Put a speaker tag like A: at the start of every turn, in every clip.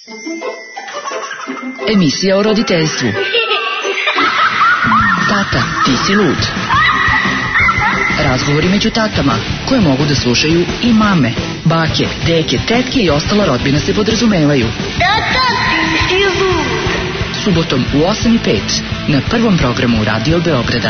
A: Emisija o roditeljstvu. Tata, ti si lud. Razgovori među tatama, koje mogu da slušaju i mame, bake, deke, tetke i ostala rodbina se podrazumevaju.
B: Tata, ti si lud.
A: Subotom u 8:05 na prvom programu Radio Beograda.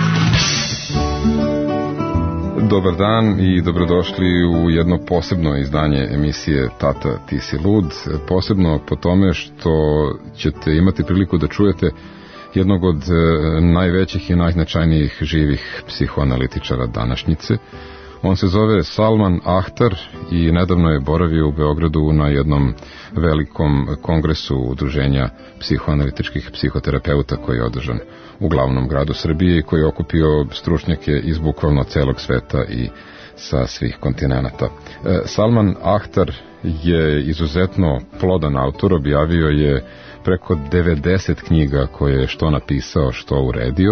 C: Dobar dan i dobrodošli u jedno posebno izdanje emisije Tata, ti si lud. Posebno po tome što ćete imati priliku da čujete jednog od najvećih i najznačajnijih živih psihoanalitičara današnjice. On se zove Salman Akhtar i nedavno je boravio u Beogradu na jednom velikom kongresu udruženja psihoanalitičkih psihoterapeuta koji je održan u glavnom gradu Srbije i koji je okupio stručnjake iz bukvalno celog sveta i sa svih kontinenata. Salman Akhtar je izuzetno plodan autor, objavio je preko 90 knjiga koje je što napisao, što uredio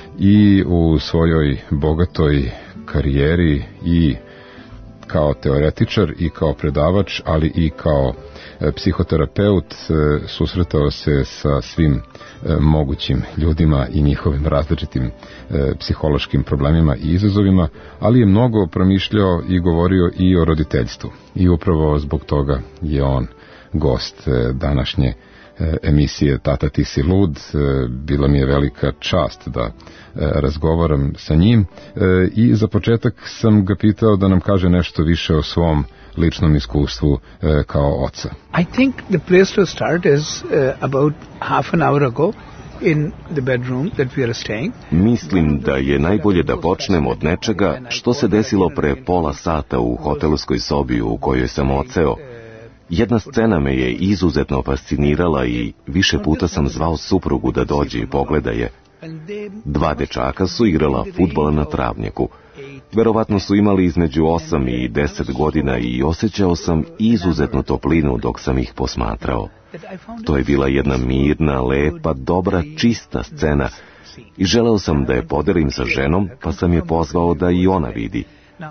C: i u svojoj bogatoj karijeri i kao teoretičar i kao predavač, ali i kao psihoterapeut susretao se sa svim mogućim ljudima i njihovim različitim psihološkim problemima i izazovima, ali je mnogo promišljao i govorio i o roditeljstvu. I upravo zbog toga je on gost današnje emisije Tata, ti si lud. Bila mi je velika čast da razgovaram sa njim i za početak sam ga pitao da nam kaže nešto više o svom ličnom iskustvu kao oca.
D: I think the place to start is about half an hour ago in the bedroom that we are staying.
E: Mislim da je najbolje da počnemo od nečega što se desilo pre pola sata u hotelskoj sobi u kojoj sam odseo. Jedna scena me je izuzetno fascinirala i više puta sam zvao suprugu da dođe i pogleda je. Dva dečaka su igrala fudbala na travnjaku. Verovatno su imali između 8 i 10 godina i osjećao sam izuzetnu toplinu dok sam ih posmatrao. To je bila jedna mirna, lepa, dobra, čista scena i želeo sam da je podelim sa ženom, pa sam je pozvao da i ona vidi.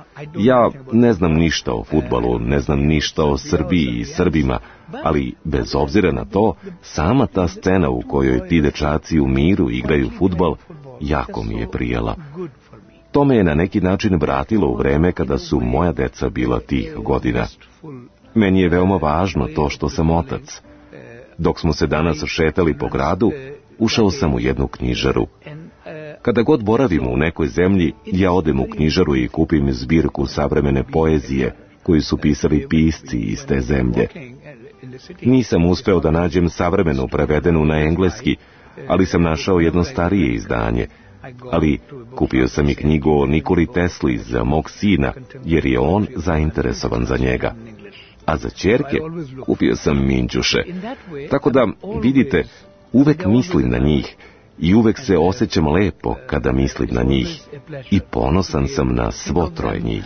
E: Ja ne znam ništa o fudbalu, ne znam ništa o Srbiji i Srbima, ali bez obzira na to, sama ta scena u kojoj ti dečaci u miru igraju fudbal, jako mi je prijala. To me je na neki način vratilo u vreme kada su moja deca bila tih godina. Meni je veoma važno to što sam otac. Dok smo se danas šetali po gradu, ušao sam u jednu knjižaru. Kada god boravim u nekoj zemlji, ja odem u knjižaru i kupim zbirku savremene poezije koju su pisali pisci iz te zemlje. Nisam uspeo da nađem savremenu prevedenu na engleski, ali sam našao jedno starije izdanje. Ali kupio sam i knjigu o Nikoli Tesli za mog sina, jer je on zainteresovan za njega. A za ćerke kupio sam minđuše. Tako da, vidite, uvek mislim na njih i uvek se osjećam lepo kada mislim na njih i ponosan sam na svo troje njih.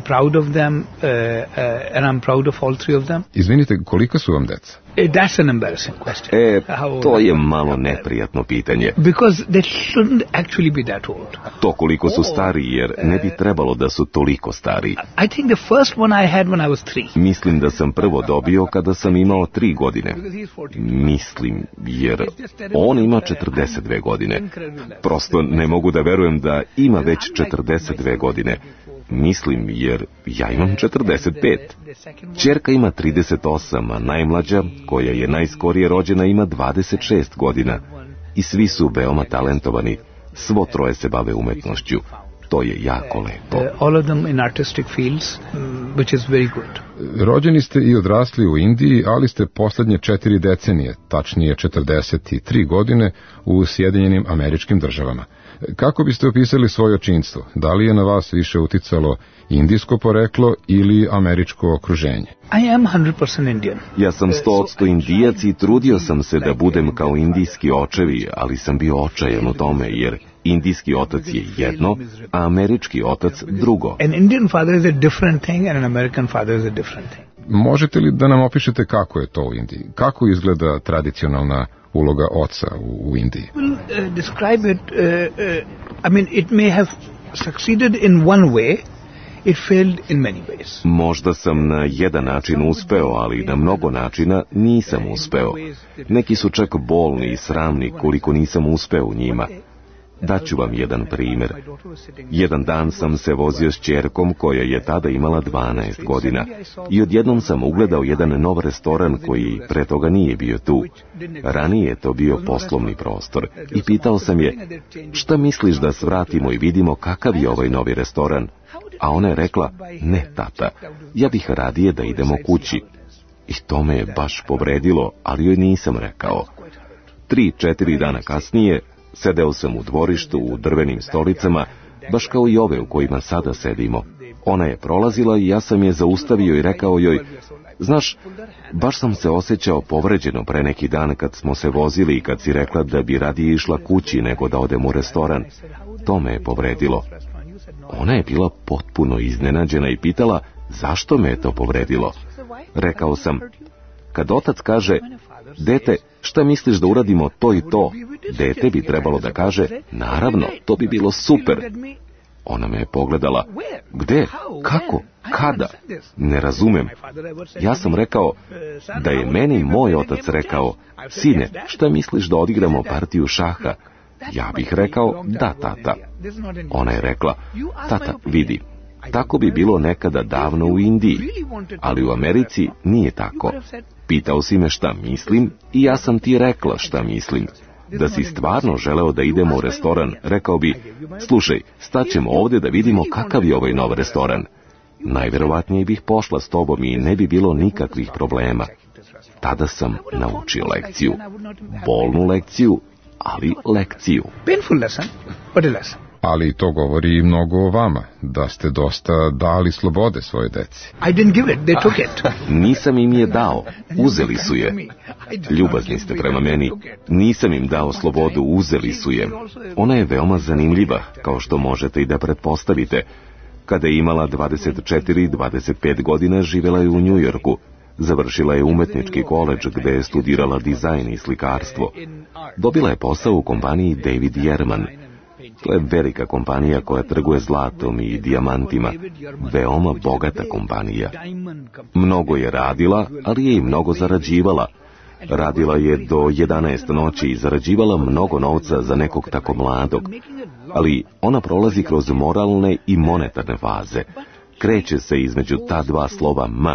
C: Izvinite, kolika su vam deca?
D: That's an embarrassing question.
E: To je malo neprijatno pitanje.
D: Because they shouldn't actually be that old.
E: To koliko su stari, jer ne bi trebalo da su toliko stari.
D: I think the first one I had when I was 3.
E: Mislim da sam prvo dobio kada sam imao 3 godine. Mislim, jer on ima 42 godine. Prosto ne mogu da verujem da ima već 42 godine. Mislim, jer ja imam 45. Ćerka ima 38, a najmlađa, koja je najskorije rođena, ima 26 godina. I svi su veoma talentovani. Svo troje se bave umetnošću. To je jako lepo.
D: All of them in artistic fields, which is very good.
C: Rođeni ste i odrasli u Indiji, ali ste poslednje 4 decenije, tačnije 43 godine, u Sjedinjenim Američkim Državama. Kako biste opisali svoje očinstvo? Da li je na vas više uticalo indijsko poreklo ili američko okruženje?
D: I am 100% Indian.
E: Ja sam 100% Indijac i trudio sam se da budem kao indijski očevi, ali sam bio očajan u tome, jer indijski otac je jedno, a američki otac drugo.
D: An Indian father is a different thing and an American father is a different thing.
C: Možete li da nam opišete kako je to u Indiji? Kako izgleda tradicionalna uloga oca u Indiji?
D: Describe it, I mean, it may have succeeded in one way It failed in many ways.
E: Možda sam na jedan način uspeo, ali na mnogo načina nisam uspeo. Neki su čak bolni i sramni koliko nisam uspeo u njima. Daću vam jedan primjer. Jedan dan sam se vozio s ćerkom koja je tada imala 12 godina i odjednom sam ugledao jedan nov restoran koji pre toga nije bio tu. Ranije je to bio poslovni prostor i pitao sam je, šta misliš da svratimo i vidimo kakav je ovaj novi restoran? A ona je rekla, ne tata, ja bih radije da idemo kući. I to me je baš povredilo, ali joj nisam rekao. 3-4 dana kasnije sedeo sam u dvorištu u drvenim stolicama, baš kao i ove u kojima sada sedimo. Ona je prolazila i ja sam je zaustavio i rekao joj, znaš, baš sam se osjećao povređeno pre neki dan kad smo se vozili i kad si rekla da bi radije išla kući nego da odem u restoran. To me je povredilo. Ona je bila potpuno iznenađena i pitala, zašto me je to povredilo? Rekao sam, kad otac kaže, dete, šta misliš da uradimo to i to? Dete bi trebalo da kaže, naravno, to bi bilo super. Ona me je pogledala, gde, kako, kada? Ne razumem. Ja sam rekao, da je meni moj otac rekao, sine, šta misliš da odigramo partiju šaha? Ja bih rekao, da tata. Ona je rekla, tata, vidi, tako bi bilo nekada davno u Indiji, ali u Americi nije tako. Pitao si me šta mislim i ja sam ti rekla šta mislim. Da si stvarno želeo da idemo u restoran, rekao bi, slušaj, staćemo ovdje da vidimo kakav je ovaj nov restoran. Najverovatnije bih pošla s tobom i ne bi bilo nikakvih problema. Tada sam naučio lekciju. Bolnu lekciju, ali lekciju.
D: Painful lesson, but a lesson.
C: Ali to govori mnogo o vama, da ste dosta dali slobode svoje deci.
D: I didn't give it, they took it.
E: Nisam im je dao, uzeli su je. Ljubazni ste prema meni, nisam im dao slobodu, uzeli su je. Ona je veoma zanimljiva, kao što možete i da pretpostavite. Kada je imala 24-25 godina, živjela je u Njujorku. Završila je umetnički koledž gde je studirala dizajn i slikarstvo. Dobila je posao u kompaniji David Yurman. To je velika kompanija koja trguje zlatom i dijamantima. Veoma bogata kompanija. Mnogo je radila, ali je i mnogo zarađivala. Radila je do 11 noći i zarađivala mnogo novca za nekog tako mladog. Ali ona prolazi kroz moralne i monetarne faze. Kreće se između ta dva slova M.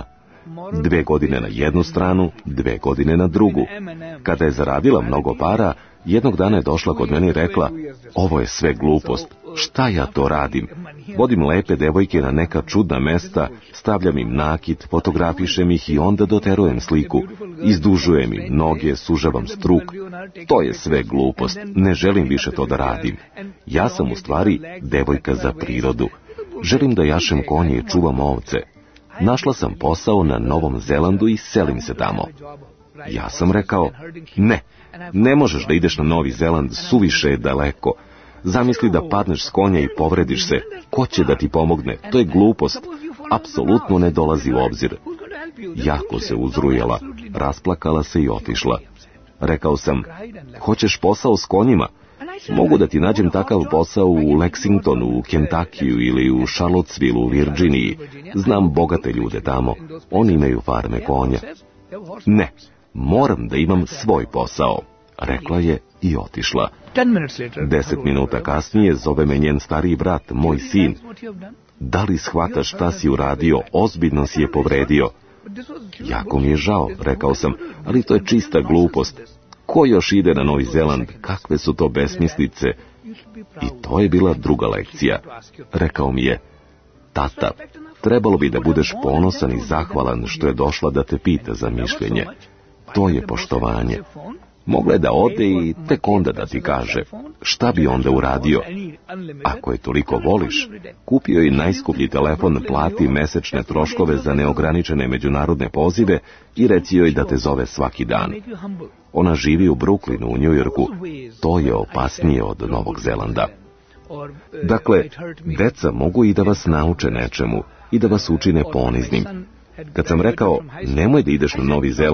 E: 2 godine na jednu stranu, 2 godine na drugu. Kada je zaradila mnogo para, jednog dana je došla kod mene i rekla, ovo je sve glupost, šta ja to radim? Vodim lepe devojke na neka čudna mesta, stavljam im nakit, fotografišem ih i onda doterujem sliku. Izdužujem im noge, sužavam struk. To je sve glupost, ne želim više to da radim. Ja sam u stvari devojka za prirodu. Želim da jašem konje i čuvam ovce. Našla sam posao na Novom Zelandu i selim se tamo. Ja sam rekao, ne možeš da ideš na Novi Zeland, suviše je daleko. Zamisli da padneš s konja i povrediš se. Ko će da ti pomogne? To je glupost. Apsolutno ne dolazi u obzir. Jako se uzrujala, rasplakala se i otišla. Rekao sam, hoćeš posao s konjima? Mogu da ti nađem takav posao u Lexingtonu, u Kentakiju ili u Charlottesville u Virginiji. Znam bogate ljude tamo. Oni imaju farme konja. Ne, moram da imam svoj posao, rekla je i otišla. 10 minuta kasnije zove me njen stariji brat, moj sin. Da li shvataš šta si uradio? Ozbiljno si je povredio. Jako mi je žao, rekao sam, ali to je čista glupost. Ko još ide na Novi Zeland? Kakve su to besmislice? I to je bila druga lekcija. Rekao mi je, tata, trebalo bi da budeš ponosan i zahvalan što je došla da te pita za mišljenje. To je poštovanje. Mogla je da ode i tek onda da ti kaže. Šta bi onda uradio? Ako je toliko voliš, kupio je najskuplji telefon, plati mesečne troškove za neograničene međunarodne pozive i reci joj da te zove svaki dan. Ona živi u Brooklynu u Njujorku. To je opasnije od Novog Zelanda. Dakle, deca mogu i da vas nauče nečemu i da vas učine poniznim. Kad sam rekao, nemoj da ideš na Novi Zeland,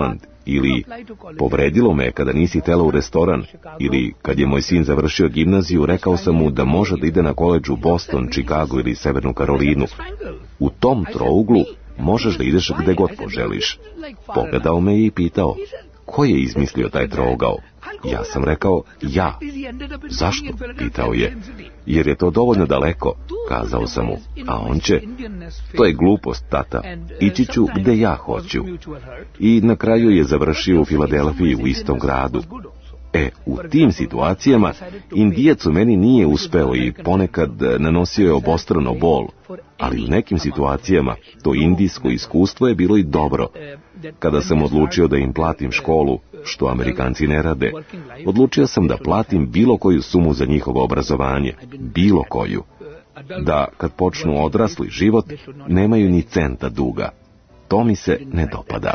E: ili povredilo me kada nisi htela u restoran, ili kad je moj sin završio gimnaziju, rekao sam mu da može da ide na koledž u Boston, Chicago ili Severnu Karolinu. U tom trouglu možeš da ideš gde god poželiš. Pogledao me i pitao, ko je izmislio taj trougao? Ja sam rekao, ja. Zašto? Pitao je. Jer je to dovoljno daleko, kazao sam mu. A on će, to je glupost, tata, ići ću gde ja hoću. I na kraju je završio u Filadelfiji, u istom gradu. U tim situacijama Indijac u meni nije uspeo i ponekad nanosio je obostrano bol, ali u nekim situacijama to indijsko iskustvo je bilo i dobro. Kada sam odlučio da im platim školu, što Amerikanci ne rade, odlučio sam da platim bilo koju sumu za njihovo obrazovanje, bilo koju. Da kad počnu odrasli život, nemaju ni centa duga. To mi se ne dopada.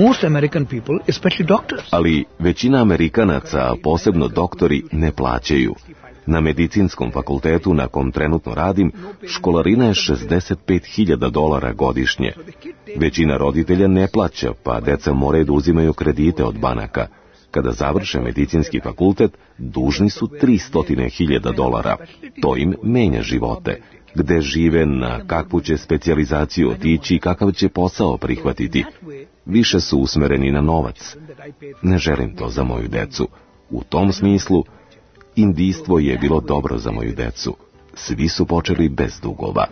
E: Ali većina Amerikanaca, posebno doktori, ne plaćaju. Na medicinskom fakultetu na kom trenutno radim, školarina je $65.000 godišnje. Većina roditelja ne plaća, pa deca moraju da uzimaju kredite od banaka. Kada završe medicinski fakultet, dužni su $300.000. To im menja živote. Gde žive, na kakvu će specijalizaciju otići i kakav će posao prihvatiti. Više su usmereni na novac. Ne želim to za moju decu. U tom smislu, indijstvo je bilo dobro za moju decu. Svi su počeli bez dugova.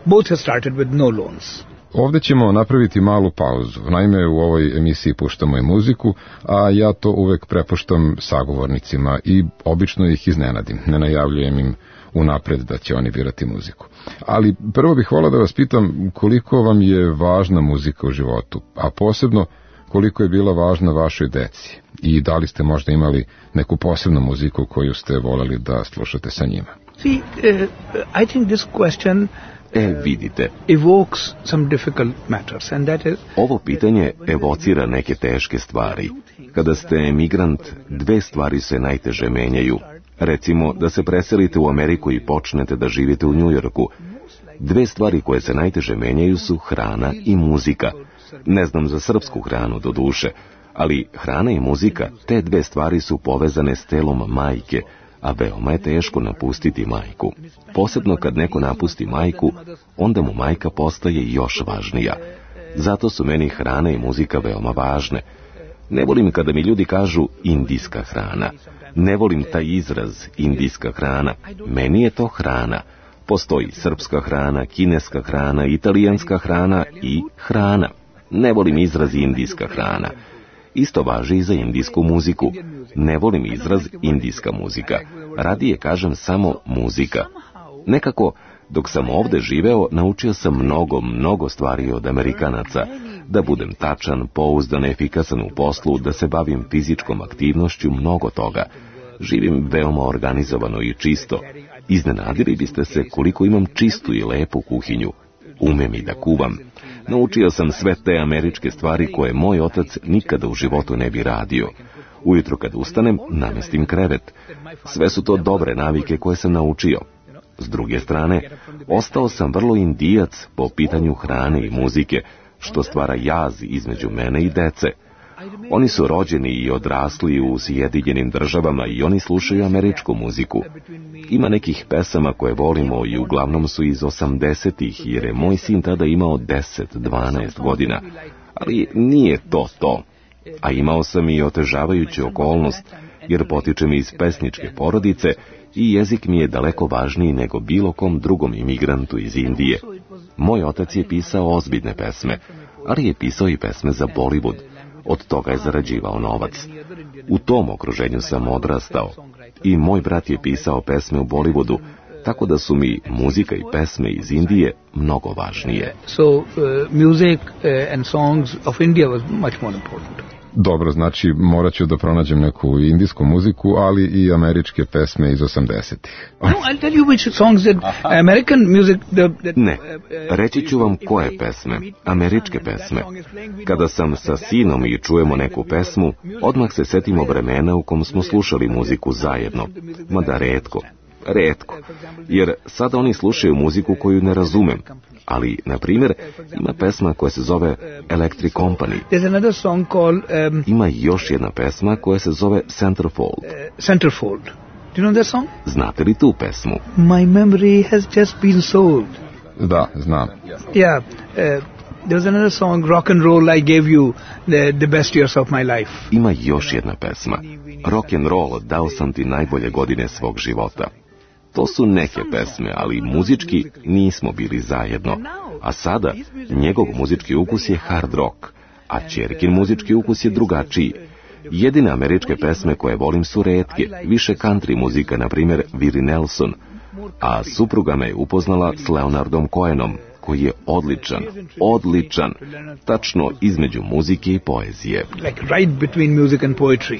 C: Ovdje ćemo napraviti malu pauzu. Naime, u ovoj emisiji puštamo i muziku, a ja to uvek prepuštam sagovornicima i obično ih iznenadim. Ne najavljujem im unapred da će oni birati muziku. Ali prvo bih volao da vas pitam koliko vam je važna muzika u životu, a posebno koliko je bila važna vašoj deci i da li ste možda imali neku posebnu muziku koju ste voleli da slušate sa njima.
D: I think this question
E: vidite,
D: evokes some difficult matters, and that is,
E: ovo pitanje evocira neke teške stvari. Kada ste emigrant, dve stvari se najteže menjaju. Recimo da se preselite u Ameriku i počnete da živite u Njujorku. Dve stvari koje se najteže menjaju su hrana i muzika. Ne znam za srpsku hranu do duše, ali hrana i muzika, te dve stvari su povezane s telom majke, a veoma je teško napustiti majku. Posebno kad neko napusti majku, onda mu majka postaje još važnija. Zato su meni hrana i muzika veoma važne. Ne volim kada mi ljudi kažu indijska hrana. Ne volim taj izraz indijska hrana. Meni je to hrana. Postoji srpska hrana, kineska hrana, italijanska hrana i hrana. Ne volim izraz indijska hrana. Isto važi i za indijsku muziku. Ne volim izraz indijska muzika. Radije kažem samo muzika. Nekako, dok sam ovde živeo, naučio sam mnogo stvari od Amerikanaca. Da budem tačan, pouzdan, efikasan u poslu, da se bavim fizičkom aktivnošću, mnogo toga. Živim veoma organizovano i čisto. Iznenadili biste se koliko imam čistu i lepu kuhinju. Umem i da kuvam. Naučio sam sve te američke stvari koje moj otac nikada u životu ne bi radio. Ujutro kad ustanem, namestim krevet. Sve su to dobre navike koje sam naučio. S druge strane, ostao sam vrlo indijac po pitanju hrane i muzike, što stvara jaz između mene i dece. Oni su rođeni i odrasli u Sjedinjenim Državama i oni slušaju američku muziku. Ima nekih pesama koje volimo i uglavnom su iz 80-ih, jer je moj sin tada imao 10-12 godina. Ali nije to. A imao sam i otežavajuću okolnost, jer potičem iz pesničke porodice i jezik mi je daleko važniji nego bilo kom drugom imigrantu iz Indije. Moj otac je pisao ozbiljne pesme, ali je pisao i pesme za Bollywood. Od toga je zarađivao novac. U tom okruženju sam odrastao. I moj brat je pisao pesme u Bollywoodu, tako da su mi muzika i pesme iz Indije mnogo važnije.
D: So, music and songs of India was much more important.
C: Dobro, znači morat ću da pronađem neku indijsku muziku, ali i američke pesme iz 80-ih.
D: No, I'll tell you which songs that American music...
E: Ne, reći ću vam koje pesme, američke pesme. Kada sam sa sinom i čujemo neku pesmu, odmah se setimo vremena u kom smo slušali muziku zajedno, mada retko. retko, jer sada oni slušaju muziku koju ne razumem. Ali, na primjer, ima pesma koja se zove Electric Company.
D: There's another song called...
E: Ima još jedna pesma koja se zove Centerfold.
D: Centerfold. Do you know that song?
E: Znate li tu pesmu?
D: My memory has just been sold.
C: Da, znam.
D: Yeah. There was another song, Rock and Roll, I gave you the best years of my life.
E: Ima još jedna pesma. Rock and Roll, dao sam ti najbolje godine svog života. To su neke pesme, ali muzički nismo bili zajedno. A sada, njegov muzički ukus je hard rock, a ćerkin muzički ukus je drugačiji. Jedine američke pesme koje volim su retke, više country muzika, na primjer Willie Nelson, a supruga me je upoznala s Leonardom Cohenom, koji je odličan, tačno između muzike i poezije.
D: Like right between music and poetry.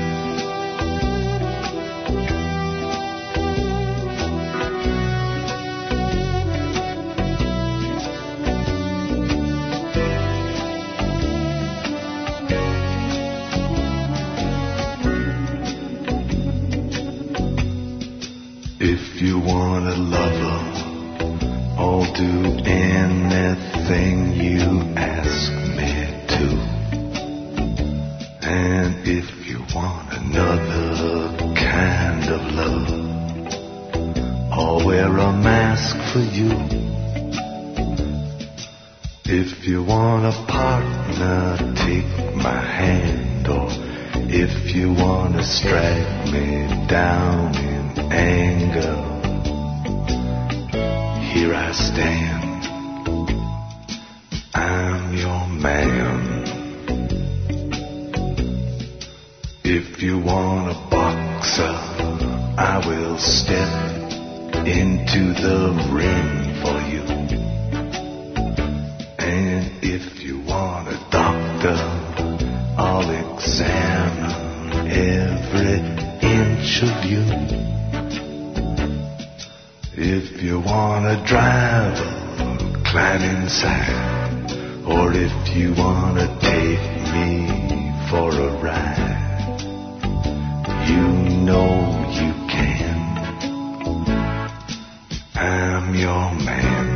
F: If you want a lover, I'll do anything you ask me to. And if you want another kind of love, I'll wear a mask for you. If you want a partner, take my hand. Or if you want to strike me down in anger, here I stand, I'm your man. If you want a boxer, I will step into the ring for you. And if you want a doctor, I'll examine every inch of you. If you want a driver, climb inside. Or if you want to take me for a ride, you know you can. I'm your man.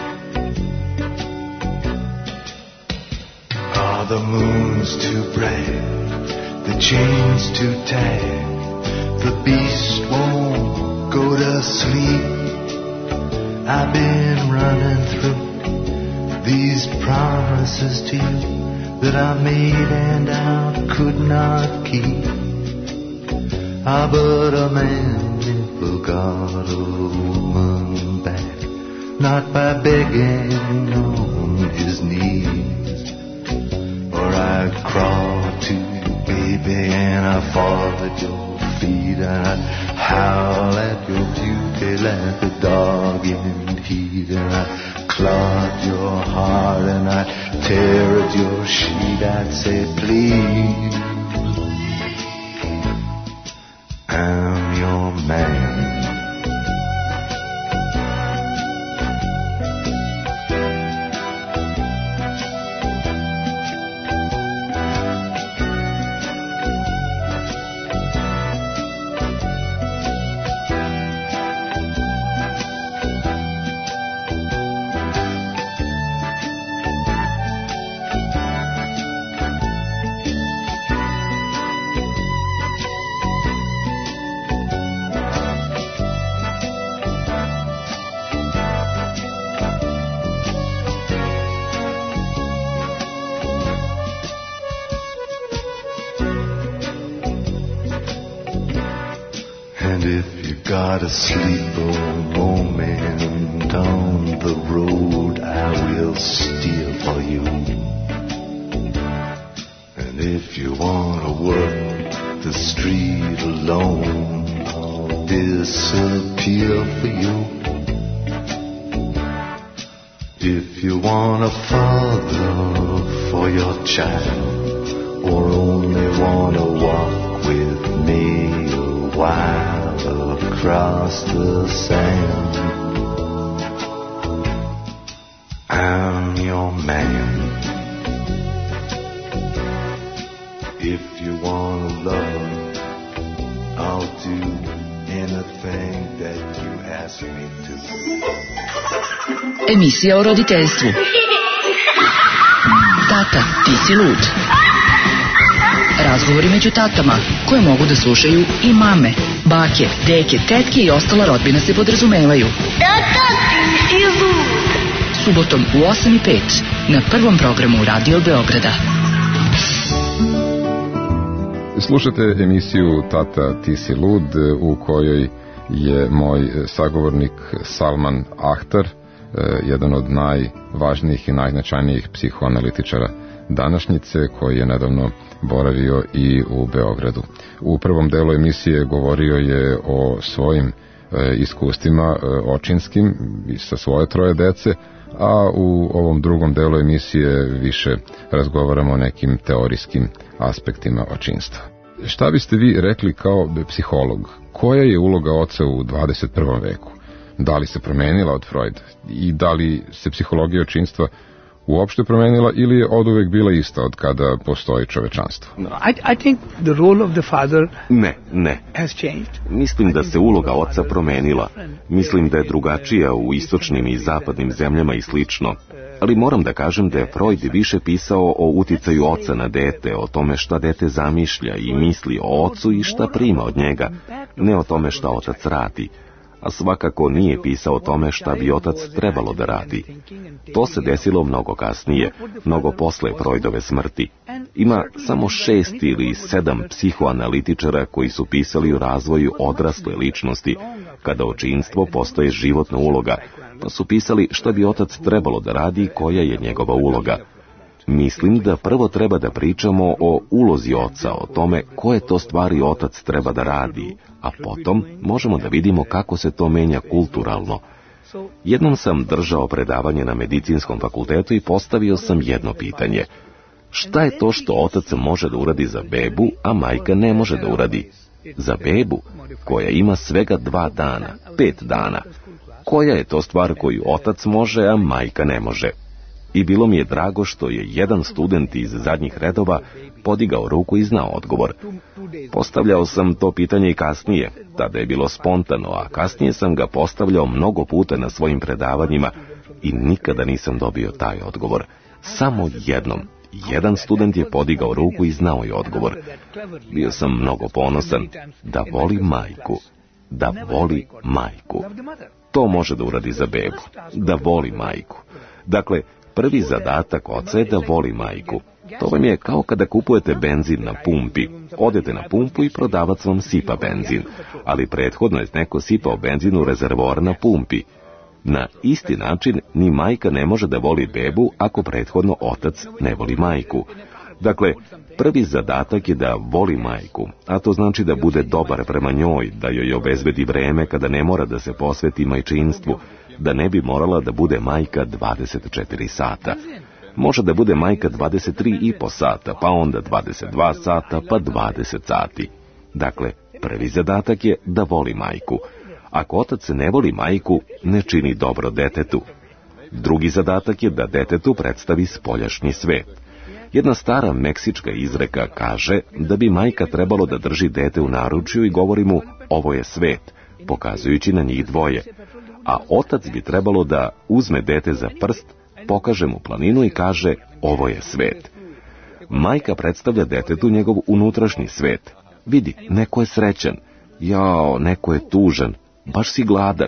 F: Are the moons too bright, the chains too tight, the beast won't go to sleep? I've been running through these promises to you that I made and I could not keep. Ah, but a man never got a woman back, not by begging on his knees. Or I'd crawl to you, baby, and I'd fall at your feet, and I'd howl at your beauty like a dog in heat, and I'd clog your heart, and I'd tear at your sheet. I'd say, please, I'm your man. And if you got a sleeper moment on the road, I will steal for you. And if you want to work the street alone, I'll disappear for you. If you want a father for your child, or only want to walk with me a while across the sand, I'm your man. If you want a lover, I'll do anything that you ask me to.
A: Emisija o roditeljstvu. Tata, ti si lud. Razgovori među tatama koje mogu da slušaju i mame, bake, deke, tetke i ostala rodbina se podrazumevaju.
B: Tata, ti si lud.
A: Subotom u 8:05 na prvom programu Radio Beograda.
C: Slušate emisiju Tata, ti si lud, u kojoj je moj sagovornik Salman Akhtar, jedan od najvažnijih i najznačajnijih psihoanalitičara današnjice, koji je nedavno boravio i u Beogradu. U prvom delu emisije govorio je o svojim iskustvima očinskim sa svoje 3 dece, a u ovom drugom delu emisije više razgovaramo o nekim teorijskim aspektima očinstva. Šta biste vi rekli kao psiholog? Koja je uloga oca u 21. veku? Da li se promenila od Freuda? I da li se psihologija očinstva uopšte promenila ili je oduvek bila ista od kada postoji čovečanstvo?
D: I think the role of the father
E: Ne.
D: has changed.
E: Mislim da se uloga oca promenila. Mislim da je drugačija u istočnim i zapadnim zemljama i slično. Ali moram da kažem da je Freud više pisao o uticaju oca na dete, o tome šta dete zamišlja i misli o ocu i šta prima od njega, ne o tome šta otac radi. A svakako nije pisao o tome šta bi otac trebalo da radi. To se desilo mnogo kasnije, mnogo posle Freudove smrti. Ima samo 6 ili 7 psihoanalitičara koji su pisali o razvoju odrasle ličnosti, kada očinstvo postaje životna uloga, pa su pisali šta bi otac trebalo da radi i koja je njegova uloga. Mislim da prvo treba da pričamo o ulozi oca, o tome koje to stvari otac treba da radi, a potom možemo da vidimo kako se to menja kulturalno. Jednom sam držao predavanje na medicinskom fakultetu i postavio sam jedno pitanje. Šta je to što otac može da uradi za bebu, a majka ne može da uradi? Za bebu, koja ima svega 2 dana, 5 dana. Koja je to stvar koju otac može, a majka ne može? I bilo mi je drago što je jedan student iz zadnjih redova podigao ruku i znao odgovor. Postavljao sam to pitanje i kasnije, tada je bilo spontano, a kasnije sam ga postavljao mnogo puta na svojim predavanjima i nikada nisam dobio taj odgovor. Samo jednom. Jedan student je podigao ruku i znao je odgovor. Bio sam mnogo ponosan da voli majku. Da voli majku. To može da uradi za bebu. Da voli majku. Dakle, prvi zadatak oca je da voli majku. To vam je kao kada kupujete benzin na pumpi. Odete na pumpu i prodavac vam sipa benzin. Ali prethodno je neko sipao benzin u rezervoar na pumpi. Na isti način ni majka ne može da voli bebu ako prethodno otac ne voli majku. Dakle, prvi zadatak je da voli majku, a to znači da bude dobar prema njoj, da joj obezbedi vreme kada ne mora da se posveti majčinstvu, da ne bi morala da bude majka 24 sata. Može da bude majka 23,5 sata, pa onda 22 sata, pa 20 sati. Dakle, prvi zadatak je da voli majku. Ako otac ne voli majku, ne čini dobro detetu. Drugi zadatak je da detetu predstavi spoljašnji svet. Jedna stara meksička izreka kaže da bi majka trebalo da drži dete u naručju i govori mu ovo je svet, pokazujući na njih dvoje. A otac bi trebalo da uzme dete za prst, pokaže mu planinu i kaže ovo je svet. Majka predstavlja detetu njegov unutrašnji svet. Vidi, neko je srećan. Jao, neko je tužan. Baš si gladan.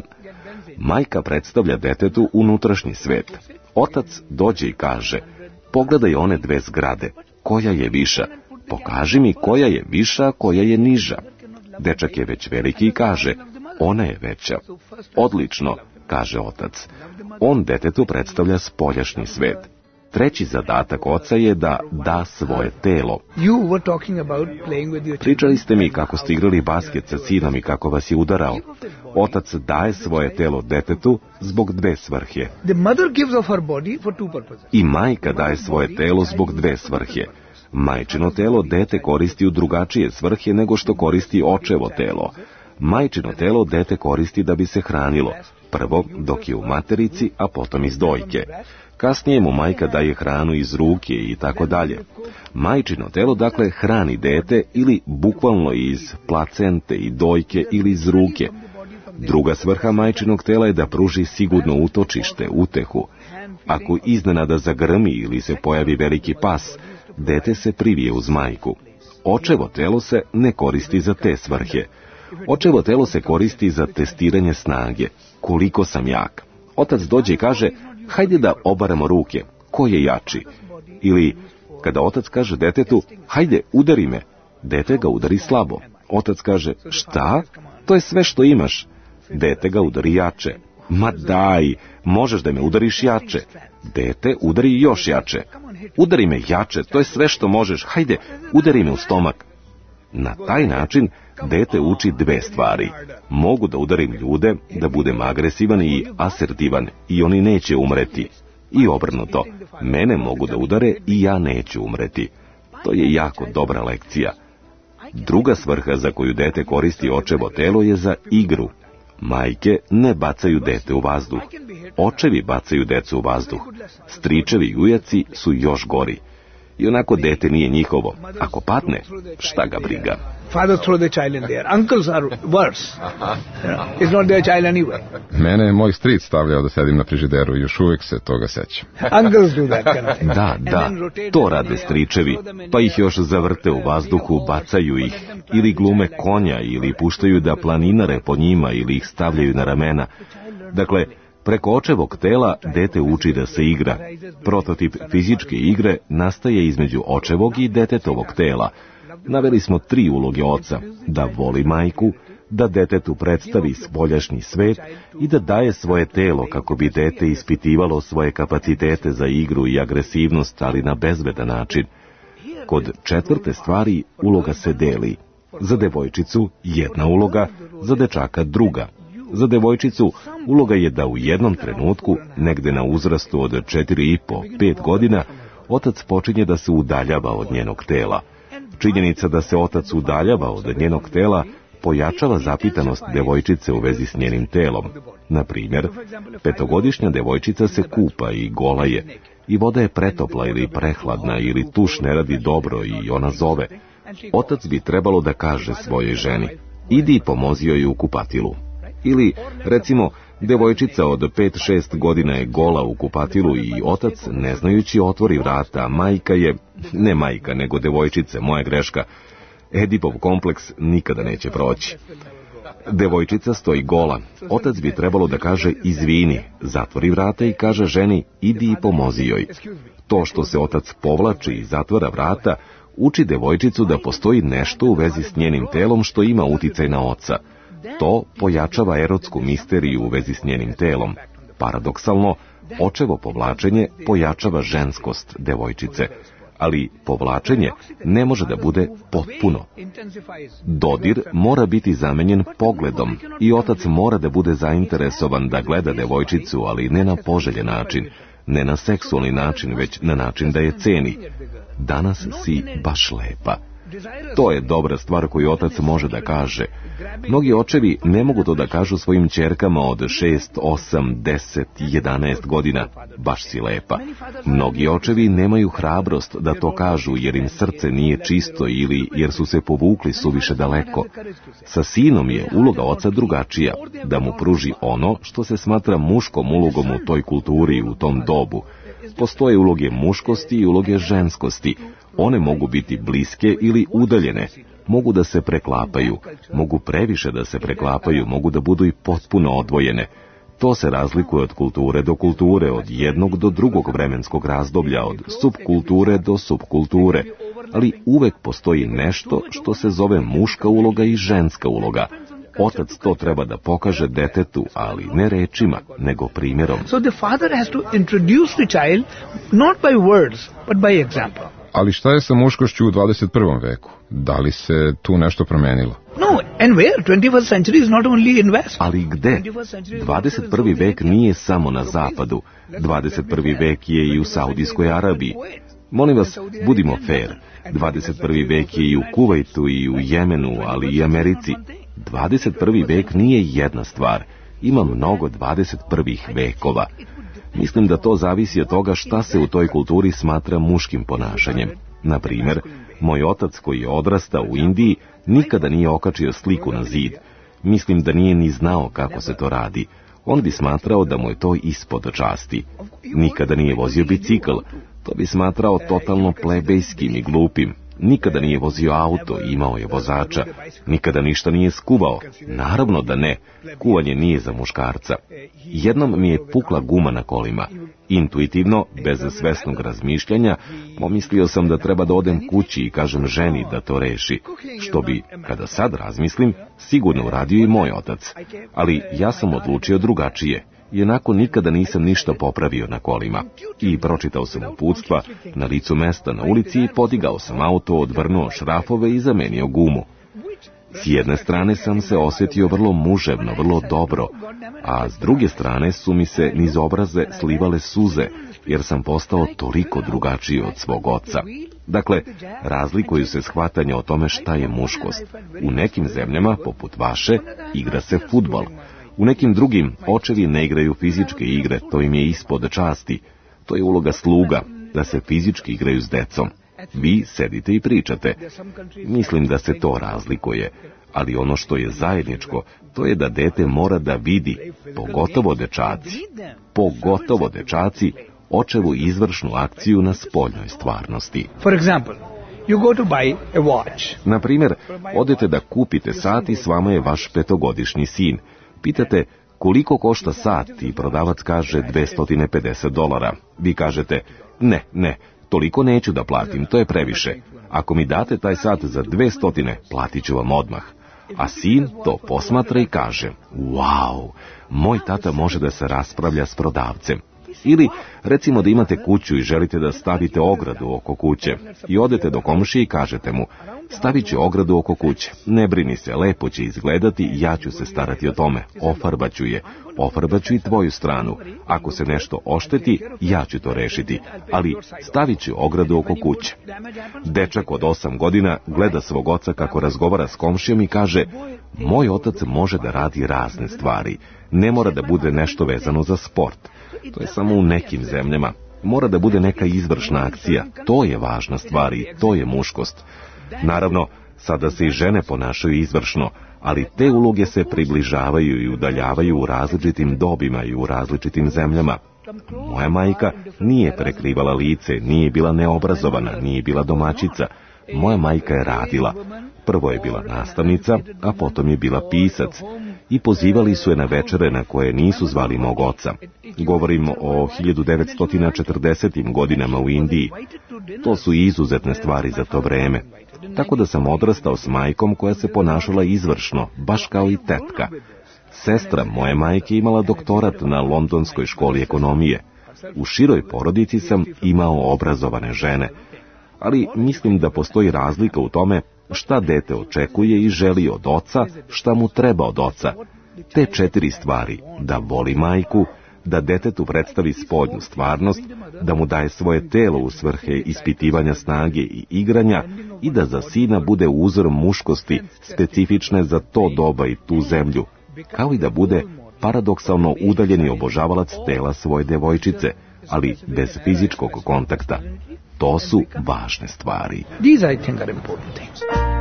E: Majka predstavlja detetu unutrašnji svet. Otac dođe i kaže, pogledaj one 2 zgrade. Koja je viša? Pokaži mi koja je viša, a koja je niža. Dečak je već veliki i kaže, ona je veća. Odlično, kaže otac. On detetu predstavlja spoljašnji svet. Treći zadatak oca je da da svoje telo. Pričali ste mi kako ste igrali basket sa sinom i kako vas je udarao. Otac daje svoje telo detetu zbog 2 svrhe. I majka daje svoje telo zbog 2 svrhe. Majčino telo dete koristi u drugačije svrhe nego što koristi očevo telo. Majčino telo dete koristi da bi se hranilo. Prvo dok je u materici, a potom iz dojke. Kasnije mu majka daje hranu iz ruke i tako dalje. Majčino telo dakle hrani dete ili bukvalno iz placente i dojke ili iz ruke. Druga svrha majčinog tela je da pruži sigurno utočište, utehu. Ako iznenada zagrmi ili se pojavi veliki pas, dete se privije uz majku. Očevo telo se ne koristi za te svrhe. Očevo telo se koristi za testiranje snage. Koliko sam jak? Otac dođe i kaže, hajde da obaramo ruke, ko je jači? Ili, kada otac kaže detetu, hajde, udari me, dete ga udari slabo. Otac kaže, šta? To je sve što imaš. Dete ga udari jače. Ma daj, možeš da me udariš jače. Dete udari još jače. Udari me jače, to je sve što možeš, hajde, udari me u stomak. Na taj način dete uči dve stvari. Mogu da udarim ljude, da budem agresivan i asertivan i oni neće umreti. I obrnuto, mene mogu da udare i ja neću umreti. To je jako dobra lekcija. Druga svrha za koju dete koristi očevo telo je za igru. Majke ne bacaju dete u vazduh. Očevi bacaju decu u vazduh. Stričevi i ujaci su još gori. I onako dete nije njihovo. Ako padne, šta ga briga?
D: Father throw the child in there. Uncles are worse. It's not their child anyway.
C: Mene je moj stric stavljao da sedim na frižideru i još uvijek se toga sećam.
D: Uncles do that kind of thing.
E: Da, to rade stričevi, pa ih još zavrte u vazduhu, bacaju ih, ili glume konja, ili puštaju da planinare po njima, ili ih stavljaju na ramena. Dakle, preko očevog tela dete uči da se igra. Prototip fizičke igre nastaje između očevog i detetovog tela. Naveli smo 3 uloge oca, da voli majku, da detetu predstavi spoljašnji svet i da daje svoje telo kako bi dete ispitivalo svoje kapacitete za igru i agresivnost, ali na bezbedan način. Kod 4. stvari uloga se deli. Za devojčicu jedna uloga, za dečaka druga. Za devojčicu uloga je da u jednom trenutku, negde na uzrastu od 4,5-5 godina, otac počinje da se udaljava od njenog tela. Činjenica da se otac udaljava od njenog tela pojačava zapitanost devojčice u vezi s njenim telom. Na primjer, 5-godišnja devojčica se kupa i gola je, i voda je pretopla ili prehladna ili tuš ne radi dobro i ona zove. Otac bi trebalo da kaže svojoj ženi, idi pomozi joj u kupatilu. Ili, recimo, devojčica od 5-6 godina je gola u kupatilu i otac, ne znajući, otvori vrata, majka je, ne majka, nego devojčice, moja greška. Edipov kompleks nikada neće proći. Devojčica stoji gola, otac bi trebalo da kaže izvini, zatvori vrata i kaže ženi, idi i pomozi joj. To što se otac povlači i zatvara vrata, uči devojčicu da postoji nešto u vezi s njenim telom što ima uticaj na oca. To pojačava erotsku misteriju u vezi s njenim telom. Paradoksalno, očevo povlačenje pojačava ženskost devojčice, ali povlačenje ne može da bude potpuno. Dodir mora biti zamenjen pogledom i otac mora da bude zainteresovan da gleda devojčicu, ali ne na poželjen način, ne na seksualni način, već na način da je ceni. Danas si baš lepa. To je dobra stvar koju otac može da kaže. Mnogi očevi ne mogu to da kažu svojim ćerkama od 6, 8, 10, 11 godina. Baš si lepa. Mnogi očevi nemaju hrabrost da to kažu jer im srce nije čisto ili jer su se povukli suviše daleko. Sa sinom je uloga oca drugačija, da mu pruži ono što se smatra muškom ulogom u toj kulturi u tom dobu. Postoje uloge muškosti i uloge ženskosti. One mogu biti bliske ili udaljene, mogu da se preklapaju, mogu previše da se preklapaju, mogu da budu i potpuno odvojene. To se razlikuje od kulture do kulture, od jednog do drugog vremenskog razdoblja, od subkulture do subkulture, ali uvek postoji nešto što se zove muška uloga i ženska uloga. Otac to treba da pokaže detetu, ali ne rečima, nego primjerom.
D: So the father has to introduce the child not by words, but by example.
C: Ali šta je sa muškošću u 21. veku? Da li se tu nešto promenilo?
D: No, and where? 21st century is not only in West.
E: Ali gde? 21. vek nije samo na zapadu. 21. vek je i u Saudijskoj Arabiji. Molim vas, budimo fair. 21. vek je i u Kuvajtu i u Jemenu, ali i Americi. 21. vek nije jedna stvar. ima mnogo 21. vekova. Mislim da to zavisi od toga šta se u toj kulturi smatra muškim ponašanjem. Na primjer, moj otac koji je odrastao u Indiji nikada nije okačio sliku na zid. Mislim da nije ni znao kako se to radi. On bi smatrao da mu je to ispod časti. Nikada nije vozio bicikl. To bi smatrao totalno plebejskim i glupim. Nikada nije vozio auto, imao je vozača. Nikada ništa nije skuvao. Naravno da ne. Kuvanje nije za muškarca. Jednom mi je pukla guma na kolima. Intuitivno, bez svesnog razmišljanja, pomislio sam da treba da odem kući i kažem ženi da to reši. Što bi, kada sad razmislim, sigurno uradio i moj otac. Ali ja sam odlučio drugačije. Jednako nikada nisam ništa popravio na kolima. I pročitao sam uputstva na licu mesta na ulici i podigao sam auto, odvrnuo šrafove i zamenio gumu. S jedne strane sam se osjetio vrlo muževno, vrlo dobro, a s druge strane su mi se niz obraze slivale suze, jer sam postao toliko drugačiji od svog oca. Dakle, razlikuju se shvatanja o tome šta je muškost. U nekim zemljama, poput vaše, igra se fudbal. U nekim drugim očevi ne igraju fizičke igre, to im je ispod časti. To je uloga sluga, da se fizički igraju s decom. Vi sedite i pričate. Mislim da se to razlikuje, ali ono što je zajedničko, to je da dete mora da vidi, pogotovo dečaci, očevu izvršnu akciju na spoljnoj stvarnosti.
D: For example, you go to buy a watch.
E: Na primjer, odete da kupite sat i s vama je vaš 5-godišnji sin. Pitate koliko košta sat i prodavac kaže $250. Vi kažete, ne, toliko neću da platim, to je previše. Ako mi date taj sat za 200, platit ću vam odmah. A sin to posmatra i kaže, wow, moj tata može da se raspravlja s prodavcem. Ili, recimo da imate kuću i želite da stavite ogradu oko kuće i odete do komšije i kažete mu, stavit ću ogradu oko kuće, ne brini se, lepo će izgledati, ja ću se starati o tome, ofarbaću i tvoju stranu, ako se nešto ošteti, ja ću to rešiti, ali stavit ću ogradu oko kuće. Dečak od 8 godina gleda svog oca kako razgovara s komšijom i kaže, moj otac može da radi razne stvari, ne mora da bude nešto vezano za sport. To je samo u nekim zemljama. Mora da bude neka izvršna akcija. To je važna stvar i to je muškost. Naravno, sada se i žene ponašaju izvršno, ali te uloge se približavaju i udaljavaju u različitim dobima i u različitim zemljama. Moja majka nije prekrivala lice, nije bila neobrazovana, nije bila domaćica. Moja majka je radila. Prvo je bila nastavnica, a potom je bila pisac. I pozivali su je na večere na koje nisu zvali mog oca. Govorim o 1940. godinama u Indiji. To su izuzetne stvari za to vreme. Tako da sam odrastao s majkom koja se ponašala izvršno, baš kao i tetka. Sestra moje majke imala doktorat na Londonskoj školi ekonomije. U široj porodici sam imao obrazovane žene. Ali mislim da postoji razlika u tome šta dete očekuje i želi od oca, šta mu treba od oca. Te 4 stvari, da voli majku, da detetu predstavi spoljnu stvarnost, da mu daje svoje telo u svrhe ispitivanja snage i igranja i da za sina bude uzor muškosti specifične za to doba i tu zemlju, kao i da bude paradoksalno udaljeni obožavalac tela svoje devojčice, ali bez fizičkog kontakta. To su važne stvari.
D: These I think are important things.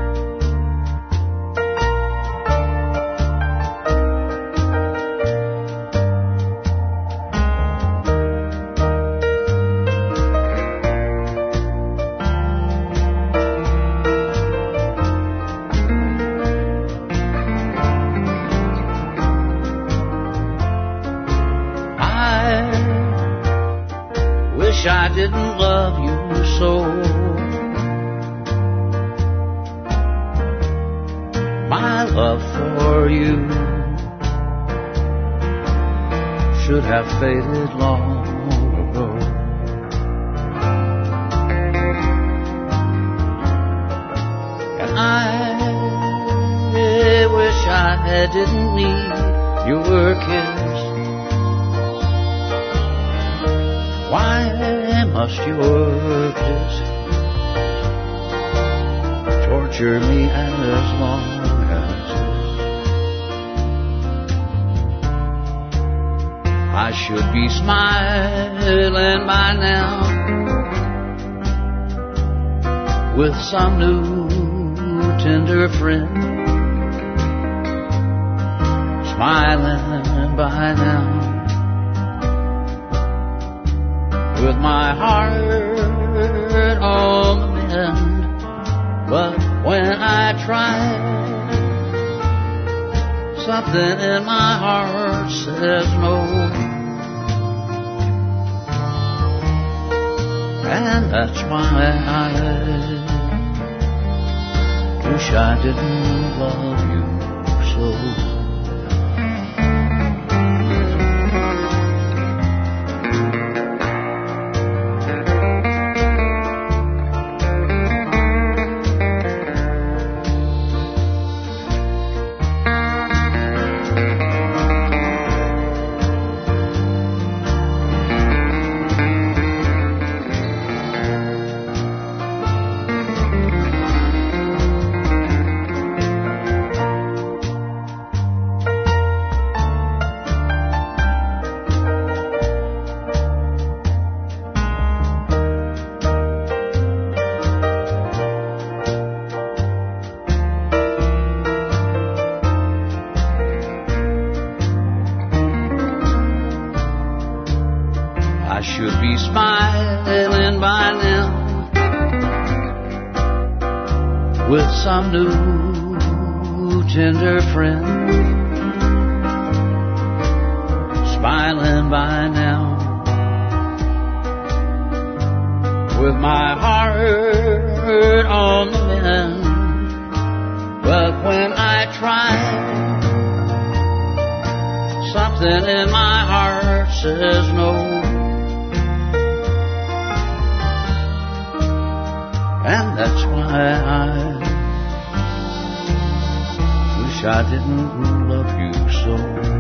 G: I didn't love you so. My love for you should have faded long ago. And I wish I didn't need your kiss. Why must your kiss torture me as long as I should be smiling by now with some new tender friend. Smiling by now with my heart on the mend. But when I try, something in my heart says no. And that's why I wish I didn't love you so. Smiling by now with some new tender friend. Smiling by now with my heart on the mend. But when I try, something in my heart says no. And that's why I wish I didn't love you so.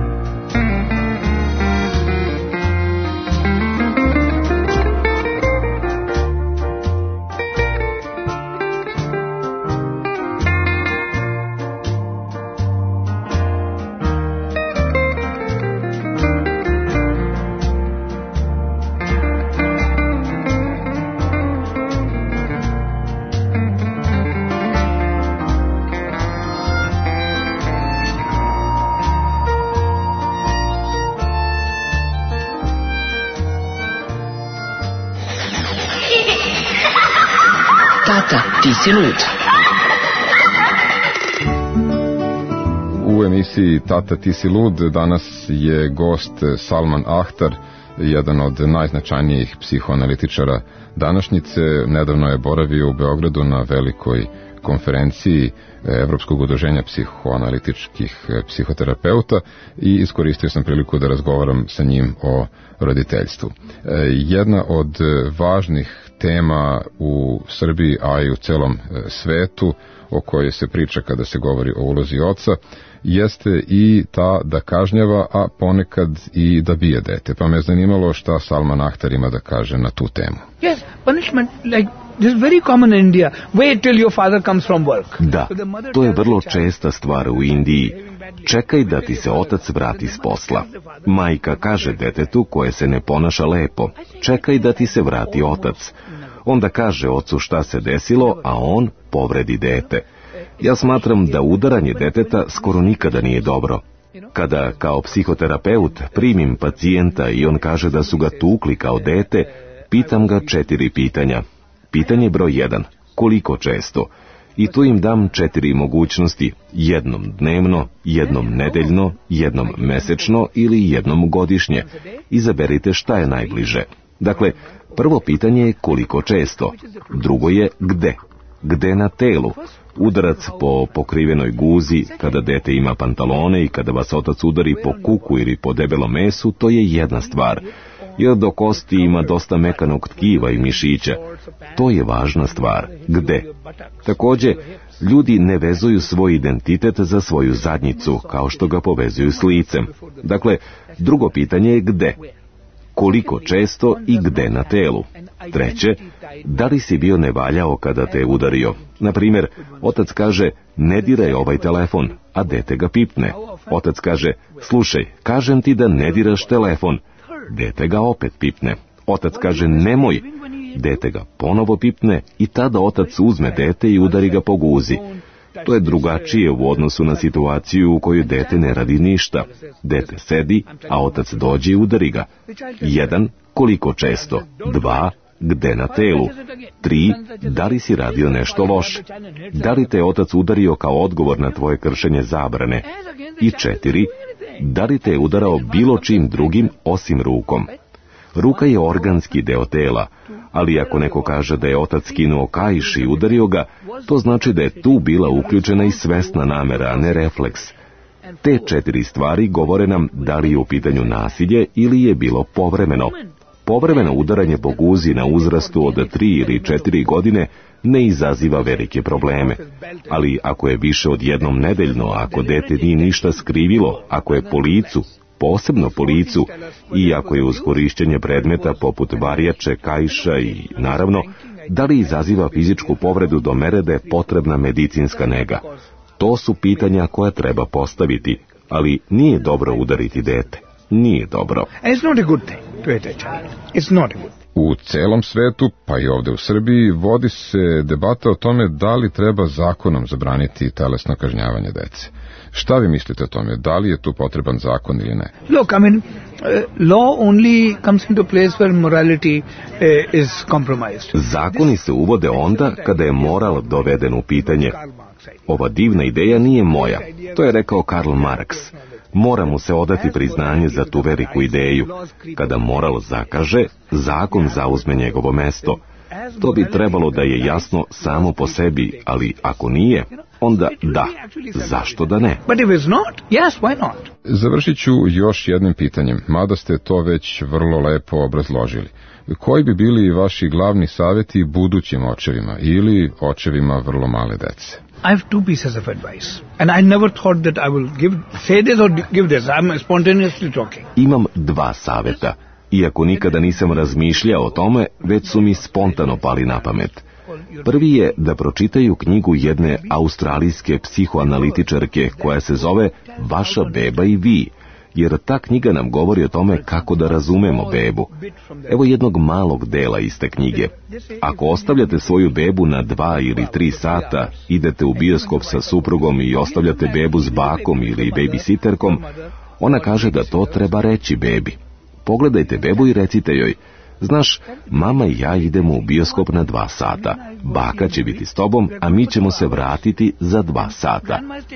A: Tata, ti si lud.
C: U emisiji Tata, ti si lud danas je gost Salman Akhtar, jedan od najznačajnijih psihoanalitičara današnjice. Nedavno je boravio u Beogradu na velikoj konferenciji Evropskog udruženja psihoanalitičkih psihoterapeuta i iskoristio sam priliku da razgovaram sa njim o roditeljstvu. Jedna od važnih tema u Srbiji, a i u celom svetu, o kojoj se priča kada se govori o ulozi oca, jeste i ta da kažnjava, a ponekad i da bije dete. Pa me zanimalo šta Salman Akhtar ima da kaže na tu temu.
D: Yes, punishment, like this is very common in India. Wait till your father comes from work.
E: Da, to je vrlo česta stvar u Indiji. Čekaj da ti se otac vrati s posla. Majka kaže detetu koje se ne ponaša lepo, čekaj da ti se vrati otac. Onda kaže ocu šta se desilo, a on povredi dete. Ja smatram da udaranje deteta skoro nikada nije dobro. Kada kao psihoterapeut primim pacijenta i on kaže da su ga tukli kao dete, pitam ga 4 pitanja. Pitanje broj 1. Koliko često? I tu im dam 4 mogućnosti. Jednom dnevno, jednom nedeljno, jednom mesečno ili jednom godišnje. Izaberite šta je najbliže. Dakle, prvo pitanje je koliko često. Drugo je gde. Gde na telu? Udarac po pokrivenoj guzi, kada dete ima pantalone i kada vas otac udari po kuku ili po debelom mesu, to je jedna stvar. Jer do kosti ima dosta mekanog tkiva i mišića. To je važna stvar. Gde? Također, ljudi ne vezuju svoj identitet za svoju zadnjicu, kao što ga povezuju s licem. Dakle, drugo pitanje je gde? koliko često i gde na telu. Treće, da li si bio nevaljao kada te je udario? Na primjer, otac kaže, ne diraj ovaj telefon, a dete ga pipne. Otac kaže, slušaj, kažem ti da ne diraš telefon. Dete ga opet pipne. Otac kaže, nemoj. Dete ga ponovo pipne i tada otac uzme dete i udari ga po guzi. To je drugačije u odnosu na situaciju u kojoj dete ne radi ništa. Dete sedi, a otac dođe i udari ga. 1. Koliko često? 2. Gde na telu? 3. Da li si radio nešto loše? Da li te otac udario kao odgovor na tvoje kršenje zabrane? I 4. Da li te je udarao bilo čim drugim osim rukom? Ruka je organski deo tela, ali ako neko kaže da je otac skinuo kaiš i udario ga, to znači da je tu bila uključena i svesna namera, a ne refleks. Te 4 stvari govore nam da li je u pitanju nasilje ili je bilo povremeno. Povremeno udaranje po guzi na uzrastu od 3 ili 4 godine ne izaziva velike probleme. Ali ako je više od jednom nedeljno, ako dete nije ništa skrivilo, ako je po licu, posebno po licu, i ako je uz korišćenje predmeta poput varjače, kaiša i, naravno, da li izaziva fizičku povredu do mere da je potrebna medicinska nega. To su pitanja koja treba postaviti, ali nije dobro udariti dete. Nije dobro.
D: It's not a good thing to hit a child. It's not a good thing.
C: U celom svetu, pa i ovde u Srbiji, vodi se debata o tome da li treba zakonom zabraniti telesno kažnjavanje dece. Šta vi mislite o tome? Da li je tu potreban zakon ili ne?
D: Look, I mean, law only comes into place where morality is compromised.
E: Zakoni se uvode onda kada je moral doveden u pitanje. Ova divna ideja nije moja. To je rekao Karl Marx. Mora mu se odati priznanje za tu veliku ideju. Kada moral zakaže, zakon zauzme njegovo mesto. To bi trebalo da je jasno samo po sebi, ali ako nije, onda da. Zašto da ne?
D: But if it's not, yes, why not?
C: Završit ću još jednim pitanjem, mada ste to već vrlo lepo obrazložili. Koji bi bili vaši glavni savjeti budućim očevima ili očevima vrlo male dece?
D: I have 2 pieces of advice, and I never thought that I will say this or give this. I'm spontaneously talking.
E: Imam 2 savjeta, iako nikada nisam razmišljao o tome, već su mi spontano pali na pamet. Prvi je da pročitaju knjigu jedne australijske psihoanalitičarke koja se zove Vaša beba i vi, jer ta knjiga nam govori o tome kako da razumemo bebu. Evo jednog malog dela iz te knjige. Ako ostavljate svoju bebu na 2 ili 3 sata, idete u bioskop sa suprugom i ostavljate bebu s bakom ili babysitterkom, ona kaže da to treba reći bebi. Pogledajte bebu i recite joj, znaš, mama i ja idemo u bioskop na 2 sata. Baka će biti s tobom, a mi ćemo se vratiti za 2 sata.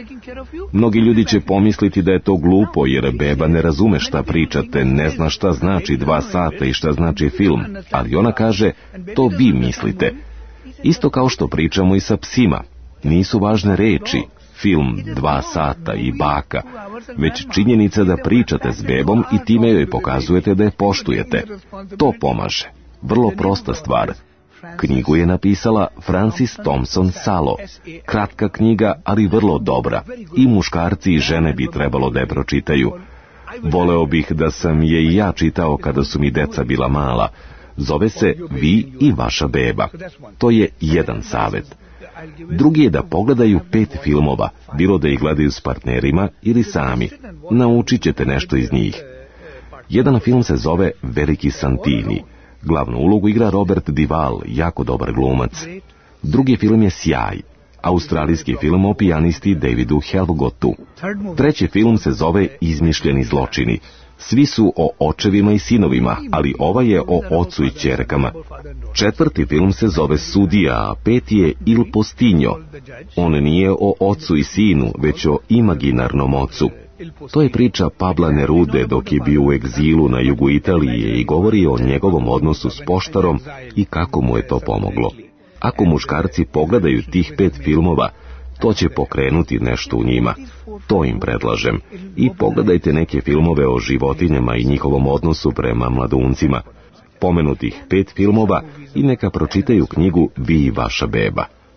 E: Mnogi ljudi će pomisliti da je to glupo, jer beba ne razume šta pričate, ne zna šta znači 2 sata i šta znači film. Ali ona kaže, to vi mislite. Isto kao što pričamo i sa psima. Nisu važne reči, film, 2 sata i baka, već činjenica da pričate s bebom i time joj pokazujete da je poštujete. To pomaže. Vrlo prosta stvar. Knjigu je napisala Frances Thompson Salo. Kratka knjiga, ali vrlo dobra. I muškarci i žene bi trebalo da je pročitaju. Voleo bih da sam je i ja čitao kada su mi deca bila mala. Zove se Vi i vaša beba. To je jedan savjet. Drugi je da pogledaju 5 filmova, bilo da ih gledaju s partnerima ili sami. Naučit ćete nešto iz njih. Jedan film se zove Veliki Santini. Glavnu ulogu igra Robert Duvall, jako dobar glumac. Drugi film je Sjaj, australijski film o pijanisti Davidu Helgotu. Treći film se zove Izmišljeni zločini. Svi su o očevima i sinovima, ali ovaj je o ocu i ćerkama. Četvrti film se zove Sudija, a 5. je Il Postinjo. On nije o ocu i sinu, već o imaginarnom ocu. To je priča Pabla Nerude dok je bio u egzilu na jugu Italije i govori o njegovom odnosu s poštarom i kako mu je to pomoglo. Ako muškarci pogledaju tih 5 filmova, to će pokrenuti nešto u njima. To im predlažem. I pogledajte neke filmove o životinjama i njihovom odnosu prema mladuncima. Pomenutih 5 filmova i neka pročitaju knjigu Vi i vaša beba.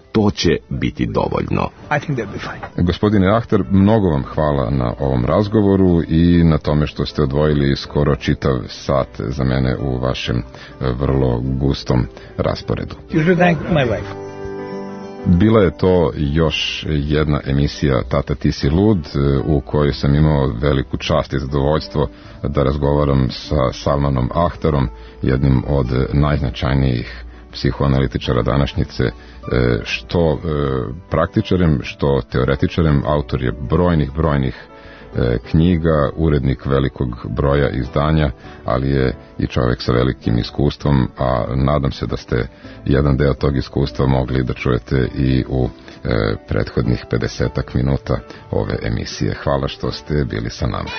E: to će biti dovoljno.
D: I think they'll be fine.
C: Gospodine Ahtar, mnogo vam hvala na ovom razgovoru i na tome što ste odvojili skoro čitav sat za mene u vašem vrlo gustom rasporedu.
D: You should thank my wife.
C: Bila je to još jedna emisija Tata ti si lud, u kojoj sam imao veliku čast i zadovoljstvo da razgovaram sa Salmanom Ahtarom, jednim od najznačajnijih psihoanalitičara današnjice, što praktičarem, što teoretičarem. Autor je brojnih knjiga, urednik velikog broja izdanja, ali je i čovjek sa velikim iskustvom, a nadam se da ste jedan deo tog iskustva mogli da čujete i u prethodnih 50 minuta ove emisije. Hvala što ste bili sa nama.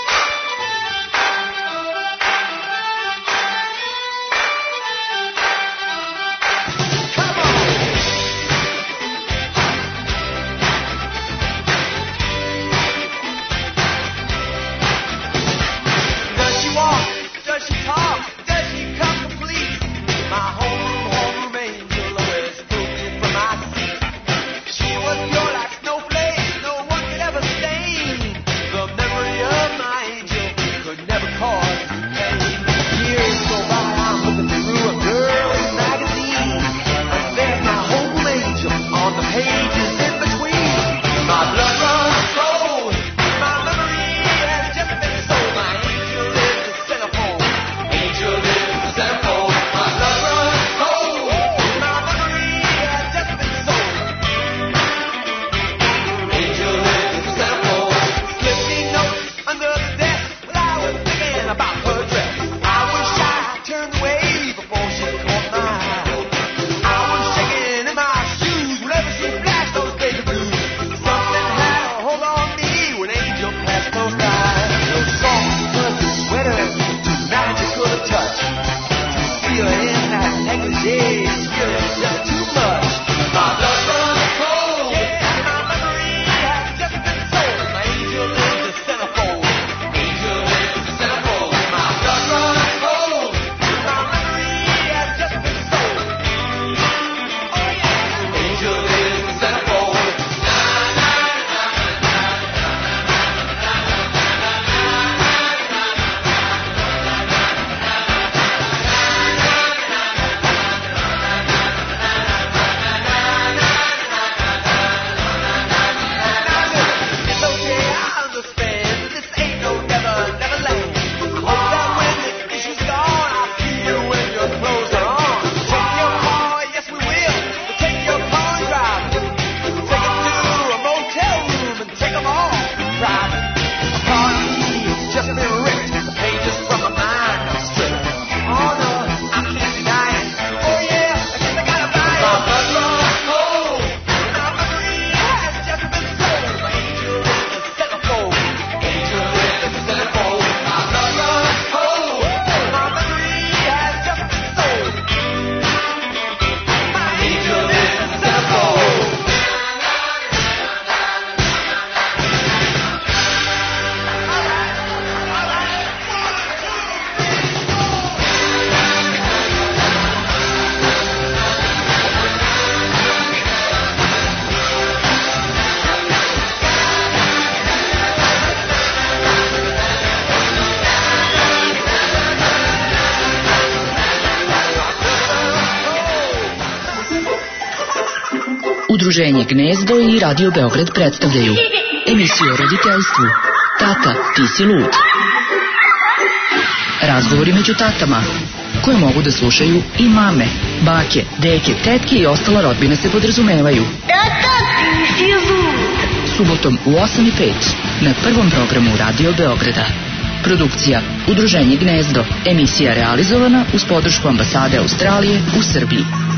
A: Udruženje Gnezdo i Radio Beograd predstavljaju emisiju o roditeljstvu Tata, ti si lud. Razgovori među tatama, koje mogu da slušaju i mame, bake, deke, tetke i ostala rodbina se podrazumevaju.
B: Tata, ti si lud.
A: Subotom u 8:05 na prvom programu Radio Beograda. Produkcija Udruženje Gnezdo. Emisija realizovana uz podršku Ambasade Australije u Srbiji.